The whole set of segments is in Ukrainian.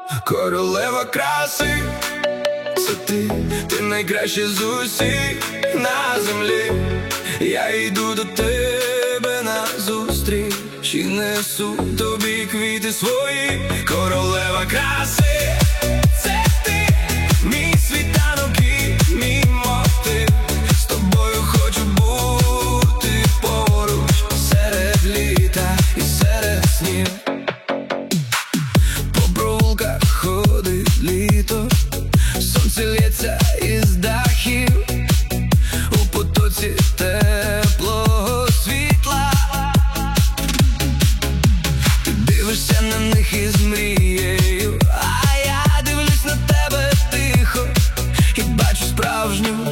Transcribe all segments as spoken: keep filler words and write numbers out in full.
королева краси, це ти, ти найкраща з усіх на землі. Я йду до тебе назустріч і несу тобі квіти свої, королева краси, це ти, мій світанок і мій мотив. З тобою хочу бути поруч серед літа і серед снів. По провулках ходить літо, сонце лється із дахів, у потоці теплого світла. Ти дивишся на них із мрією, а я дивлюсь на тебе тихо і бачу справжню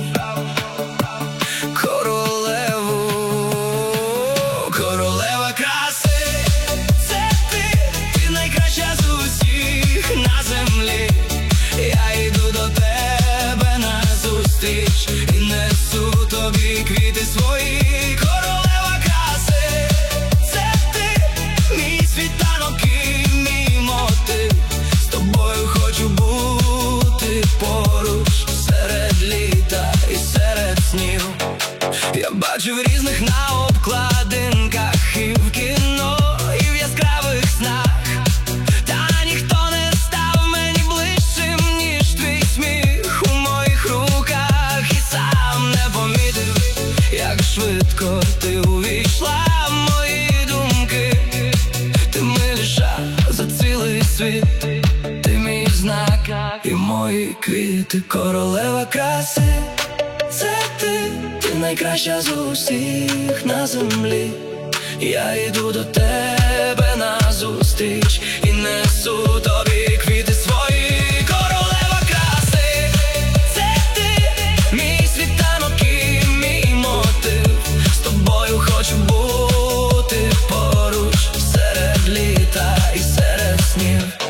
королеву, королева краси, це ти, ти найкраща з усіх на землі. Я йду до тебе назустріч і несу тобі квіти свої, королева краси, це ти, мій світанок і мій мотив. З тобою хочу бути поруч серед літа і серед снів. Я бачив різних на обкладинках і в кіно, і в яскравих снах, та ніхто не став мені ближчим, ніж твій сміх у моїх руках. І сам не помітив, як швидко ти увійшла в мої думки. Ти миліша за цілий світ, ти мій знак і мої квіти, королева краси, це ти, ти найкраща з усіх на землі. Я йду до тебе назустріч і несу тобі квіти свої, королева краси, це ти, мій світанок і мій мотив. З тобою хочу бути поруч серед літа і серед снів.